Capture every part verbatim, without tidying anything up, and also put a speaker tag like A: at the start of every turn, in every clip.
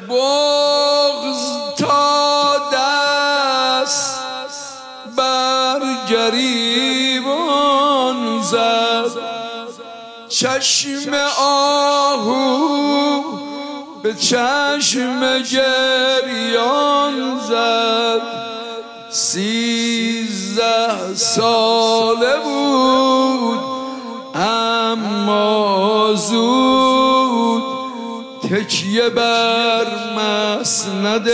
A: بغض تا دست بر گریبان زد، چشم آهو به چشم گریان زد. سیزده ساله بود اما زود تکیه بر مسند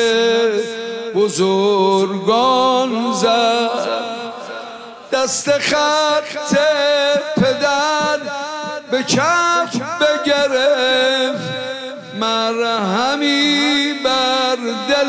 A: بزرگان زد. دست خط پدر به کف بگرفت، مرهمی بر دل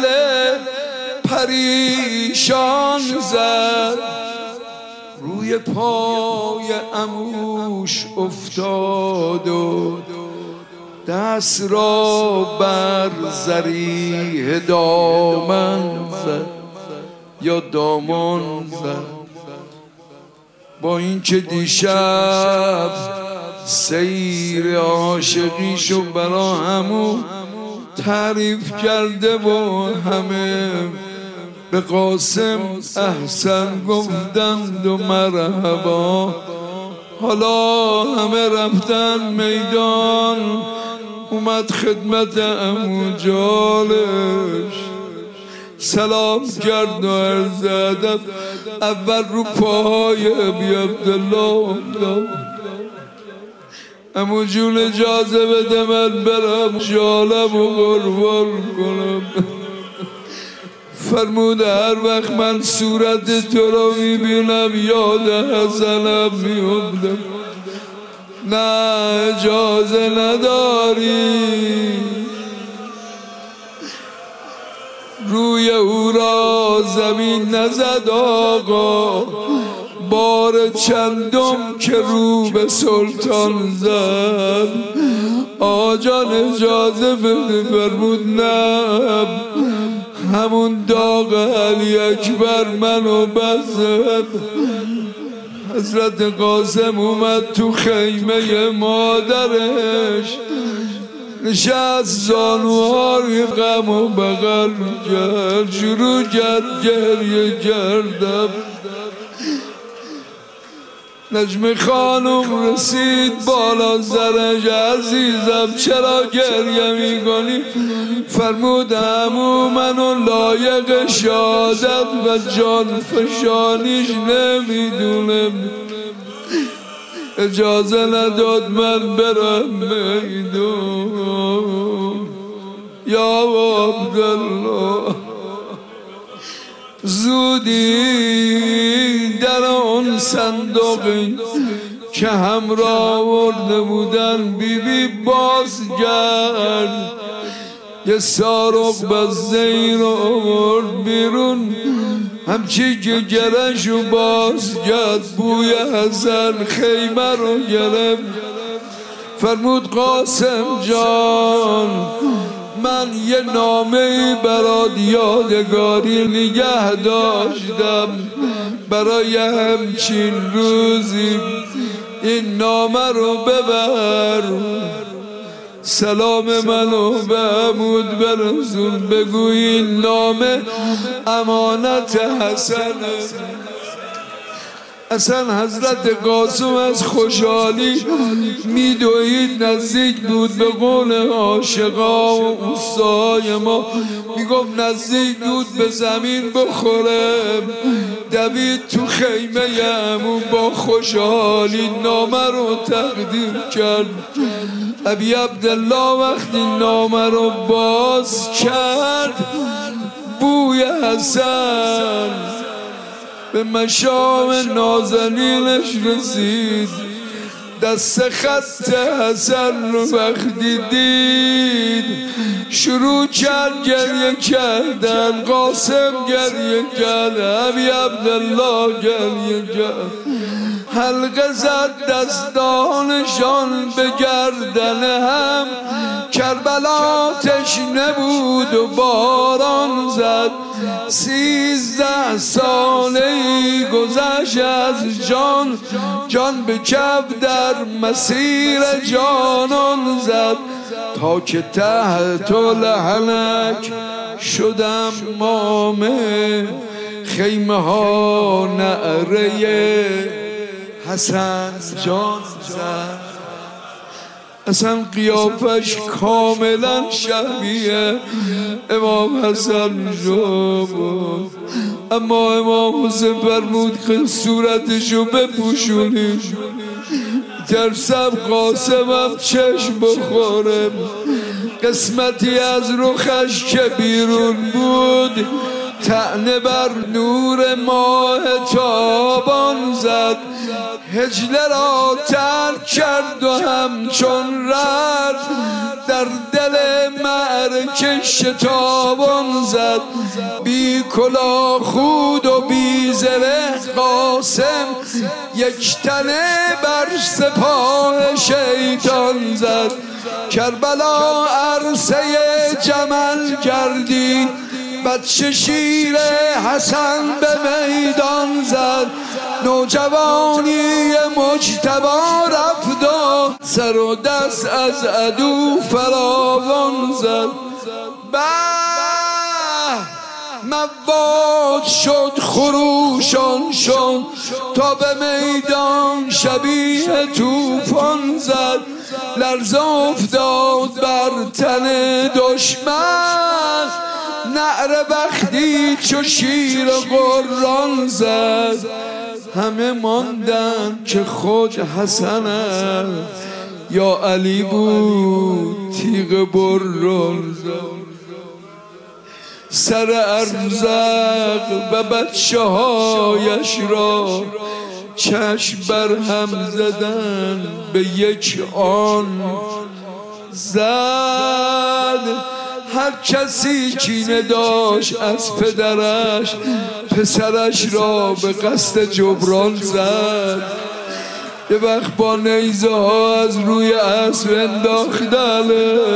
A: پریشان زد. روی پای عموش افتاد و دست را بر زریح دامن زد یا دامان زد. با اینکه دیشب سیر عاشقیشو برا همو تعریف کرده و همه به قاسم احسن گفتند و مرحبا، حالا همه رفتن میدان، اومد خدمت عمو جالش سلام کرد و عرض ادب. اول رو پای ابی عبدالله عمو جون اجازه بده من برم جالم و قربان کنم. فرمود هر وقت من صورت تو رو میبینم یاد حسنم میافتم. نه اجازه نداری روی او را زمین نزد آقا، بار چندم که رو به سلطان زد. آقا جان اجازه بده. فرمود نه، همون داغ علی اکبر منو بزد. حضرت قاسم اومد تو خیمه مادرش، نشست زانوهای غم و بغل کرد، شروع کرد گریه کردم. نجم خانم رسید بالا سرش، عزیزم چرا گریه میکنی؟ فرمود عمو منو لایق شهادت و جان فشانیش نمیدونم، اجازه نداد من برم میدون. یا عبدالله زودی در آن صندوقی که همراه آورده بودن بی بی باز کرد، یه سارق بزدهی رو آورد بیرون، همچی که گرشو باز کرد بوی حسن خیمه رو گرفت. فرمود قاسم جان من یه نامه برات یادگاری نگه داشتم برای همچین روزی، این نامه رو ببر، سلام منو به عمود برسون، بگو این نامه امانت حسنه. اصلا حضرت قاسم از خوشحالی میدوید، نزدیک بود به قول عاشقا و اوستای ما، میگفت نزدیک بود به زمین بخوره، دوید تو خیمه عمو با خوشحالی نامه رو تقدیم کرد. ابی عبدالله وقتی نامه رو باز کرد، بوی حسن به مشام نازنینش رسید. دست خط حسن رو وقتی دید شروع کرد گریه کردن. قاسم گریه کرد، ابی عبدالله گریه کرد، حلقه زد دستانشان به گردن هم. کربلا تشنه بود و باران زد، سیزده ساله گذشت از جان، جان به کف در مسیر جانان زد. تا که تحت لحنک شدم مامه، خیمه ها نعره حسن جان زد. اصلا قیافش کاملا شبیه امام حسن شد، اما امام حسین فرمود که صورتشو بپوشونیم، ترسم قاسمم چشم بخورم. قسمتی از رخش که بیرون بود طعنه بر نور ماه تابان زد، هجله را ترک کرد و همچون رد در دل معرکه شتابان زد. بی کلاه خود و بی زره قاسم یک تنه بر سپاه شیطان زد. کربلا عرصه جمل گردید، بچه شیر حسن به میدان زد. نوجوانی مجتبی رفت و سر و دست از عدو فراوان زد. به مواد شد خروشان شد تا به میدان شبیه توفان زد. لرزه افتاد بر تن دشمن، نعره بختی چو شیر قران زد. همه ماندن که خود حسن است یا علی بود تیغ بران زد. سر ارزق و بچه هایش را چشم بر هم زدن به یک آن زد. هر کسی کینه داشت از پدرش پسرش را به قصد جبران زد. یه وقت با نیزه ها از روی اسب انداختن،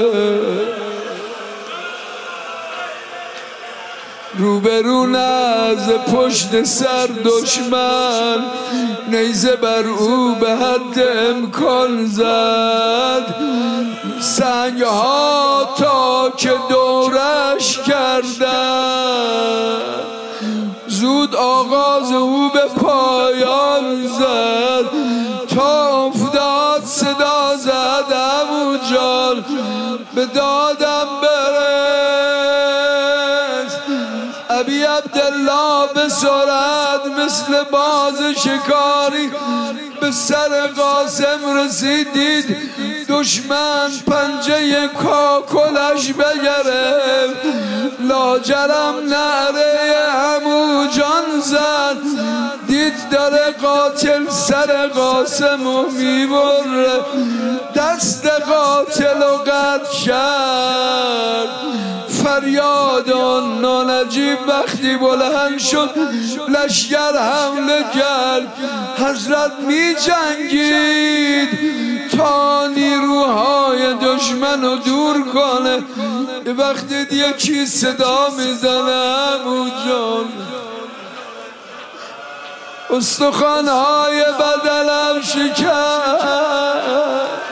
A: روبرون از پشت سر دشمن نیزه بر او به حد امکان زد. سنگ ها تا که دورش کردن، زود آغاز او به پایان زد. تا افتاد صدا زد عمو جان به دادم برس. ابی عبدالله به سرعت مثل باز شکاری به سر قاسم رسیدید. دشمن پنجه کاکلش بگرفت، لاجرم نعره عمو جان زد. دید داره قاتل سر قاسم و میبره، دست قاتل و قطع کرد. فریاد آن نانجیب وقتی بلند شد لشگر حمله کرد. حضرت می جنگید تا نیروهای دشمن رو دور کنه. وقتی یکی صدا میزنه عمو جان، استخوان‌های بدنم شکست.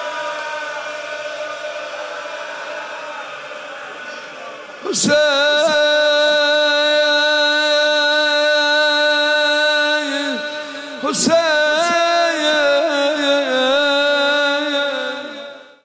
A: حسین